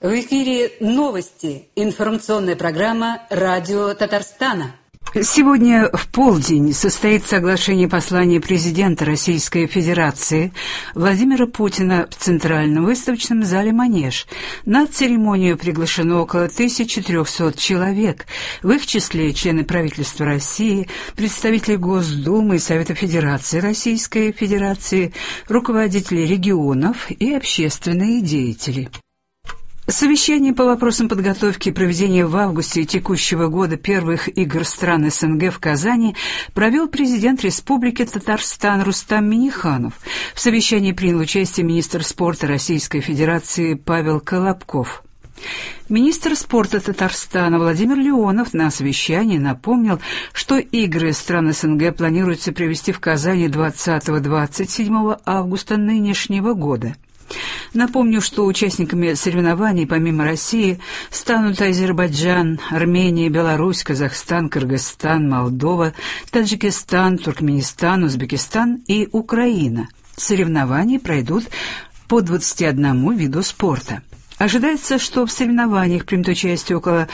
В эфире новости. Информационная программа «Радио Татарстана». Сегодня в полдень состоится соглашение послания президента Российской Федерации Владимира Путина в Центральном выставочном зале «Манеж». На церемонию приглашено около 1300 человек, в их числе члены правительства России, представители Госдумы и Совета Федерации Российской Федерации, руководители регионов и общественные деятели. Совещание по вопросам подготовки и проведения в августе текущего года первых игр стран СНГ в Казани провел президент Республики Татарстан Рустам Минниханов. В совещании принял участие министр спорта Российской Федерации Павел Колобков. Министр спорта Татарстана Владимир Леонов на совещании напомнил, что игры стран СНГ планируется провести в Казани 20-27 августа нынешнего года. Напомню, что участниками соревнований помимо России станут Азербайджан, Армения, Беларусь, Казахстан, Кыргызстан, Молдова, Таджикистан, Туркменистан, Узбекистан и Украина. Соревнования пройдут по 21 виду спорта. Ожидается, что в соревнованиях примет участие около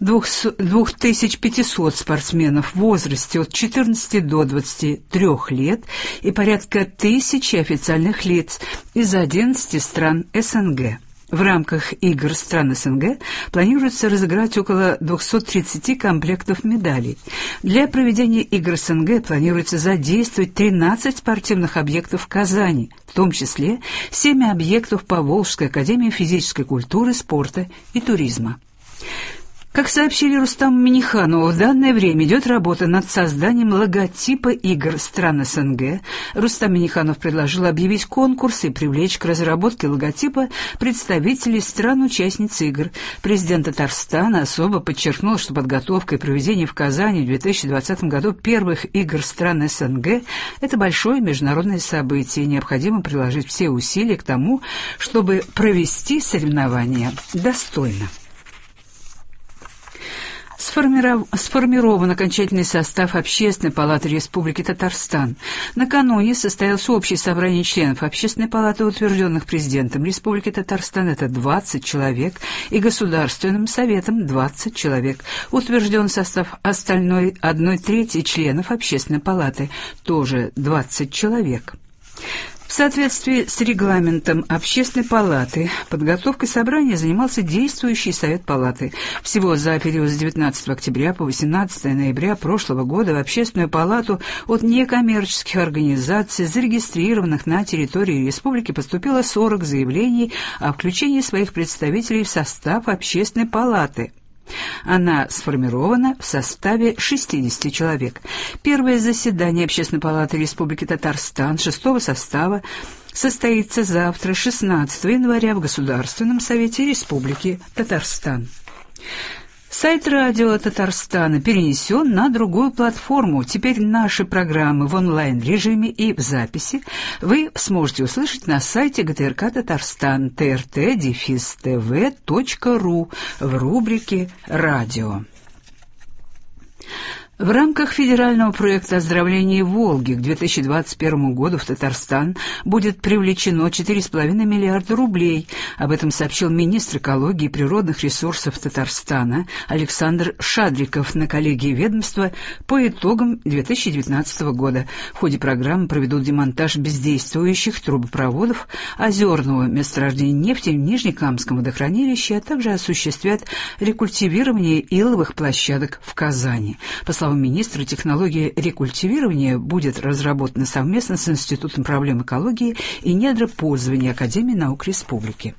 2500 спортсменов в возрасте от 14 до 23 лет и порядка 1000 официальных лиц из 11 стран СНГ. В рамках игр стран СНГ планируется разыграть около 230 комплектов медалей. Для проведения игр СНГ планируется задействовать 13 спортивных объектов в Казани, в том числе 7 объектов по Волжской академии физической культуры, спорта и туризма. Как сообщили Рустаму Минниханову, в данное время идет работа над созданием логотипа игр стран СНГ. Рустам Минниханов предложил объявить конкурс и привлечь к разработке логотипа представителей стран-участниц игр. Президент Татарстана особо подчеркнул, что подготовка и проведение в Казани в 2020 году первых игр стран СНГ – это большое международное событие, и необходимо приложить все усилия к тому, чтобы провести соревнования достойно. Сформирован окончательный состав Общественной палаты Республики Татарстан. Накануне состоялось общее собрание членов Общественной палаты, утвержденных президентом Республики Татарстан, это 20 человек, и Государственным советом 20 человек. Утвержден состав остальной 1/3 членов Общественной палаты, тоже 20 человек. В соответствии с регламентом Общественной палаты подготовкой собрания занимался действующий Совет палаты. Всего за период с 19 октября по 18 ноября прошлого года в Общественную палату от некоммерческих организаций, зарегистрированных на территории республики, поступило 40 заявлений о включении своих представителей в состав Общественной палаты. Она сформирована в составе 60 человек. Первое заседание Общественной палаты Республики Татарстан 6-го состава состоится завтра, 16 января, в Государственном совете Республики Татарстан. Сайт радио Татарстана перенесен на другую платформу. Теперь наши программы в онлайн-режиме и в записи вы сможете услышать на сайте ГТРК Татарстан trt-tv.ru в рубрике «Радио». В рамках федерального проекта оздоровления Волги к 2021 году в Татарстан будет привлечено 4,5 миллиарда рублей. Об этом сообщил министр экологии и природных ресурсов Татарстана Александр Шадриков на коллегии ведомства по итогам 2019 года. В ходе программы проведут демонтаж бездействующих трубопроводов озерного месторождения нефти в Нижнекамском водохранилище, а также осуществят рекультивирование иловых площадок в Казани. По словам министра, технология рекультивирования будет разработана совместно с Институтом проблем экологии и недропользования Академии наук Республики.